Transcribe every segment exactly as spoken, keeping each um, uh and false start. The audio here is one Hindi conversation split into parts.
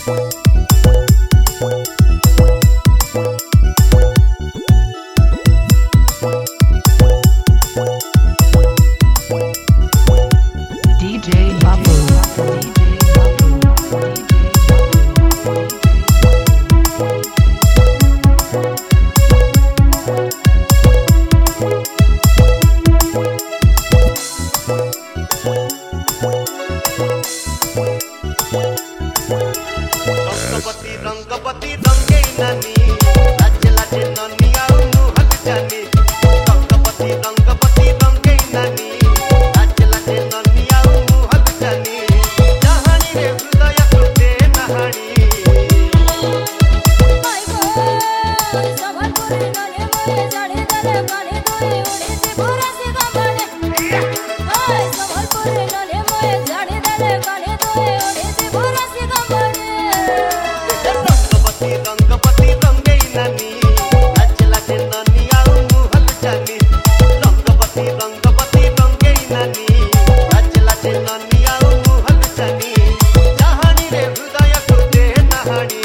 रंगपति रंगपति रंगे नानी लाज लाज नानी आउनु हल जानी रंगपति रंगपति रंगे नानी लाज लाज नानी आउनु हल जानी जहानी रे हृदय तुटे नहानी माय गो संबलपुरी नने मोरे जाने दले काने तोए उड़ीसी भोरासी गंबाने हाय संबलपुरी नने मोरे जाने दले काने तोए उड़ीसी भोरासी गंबाने रंगपति रंगे नानी लाज लाज नानी आउनु हल जानी रंगपति रंगपति रंगे नानी लाज लाज नानी आउनु हल जानी जहानी रे हृदय तुटे नहानी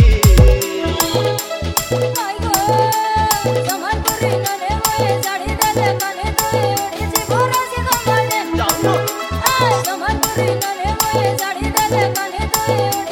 माय गो संबलपुरी नने मोरे जाने दले काने तोए उड़ीसी भोरासी गंबाने हाय संबलपुरी नने मोरे जाने दले काने तोए